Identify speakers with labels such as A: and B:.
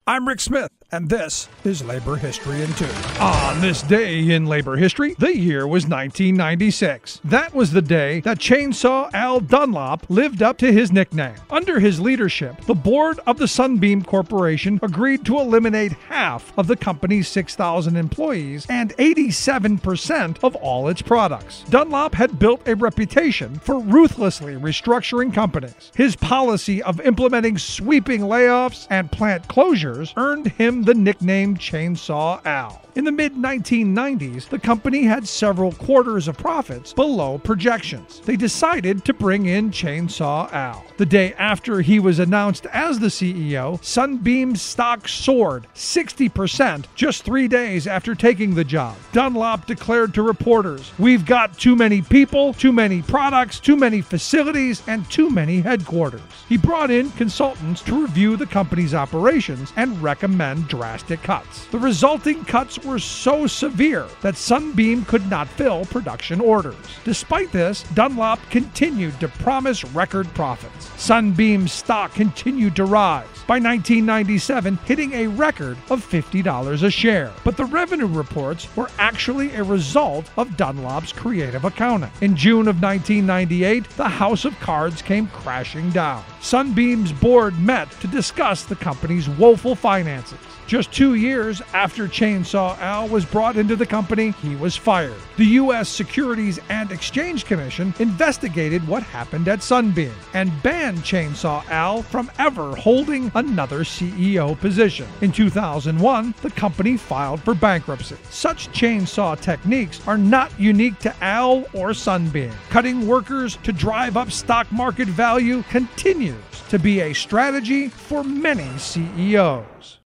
A: I'm Rick Smith, and this is Labor History in 2. On this day in labor history, the year was 1996. That was the day that Chainsaw Al Dunlop lived up to his nickname. Under his leadership, the board of the Sunbeam Corporation agreed to eliminate half of the company's 6,000 employees and 87% of all its products. Dunlop had built a reputation for ruthlessly restructuring companies. His policy of implementing sweeping layoffs and plant closures earned him the nickname Chainsaw Al. In the mid-1990s, the company had several quarters of profits below projections. They decided to bring in Chainsaw Al. The day after he was announced as the CEO, Sunbeam's stock soared 60% just 3 days after taking the job. Dunlop declared to reporters, "We've got too many people, too many products, too many facilities, and too many headquarters." He brought in consultants to review the company's operations and recommend drastic cuts. The resulting cuts were so severe that Sunbeam could not fill production orders. Despite this, Dunlop continued to promise record profits. Sunbeam's stock continued to rise, by 1997 hitting a record of $50 a share. But the revenue reports were actually a result of Dunlop's creative accounting. In June of 1998, the house of cards came crashing down. Sunbeam's board met to discuss the company's woeful finances. Just 2 years after Chainsaw Al was brought into the company, he was fired. The U.S. Securities and Exchange Commission investigated what happened at Sunbeam and banned Chainsaw Al from ever holding another CEO position. In 2001, the company filed for bankruptcy. Such chainsaw techniques are not unique to Al or Sunbeam. Cutting workers to drive up stock market value continues to be a strategy for many CEOs.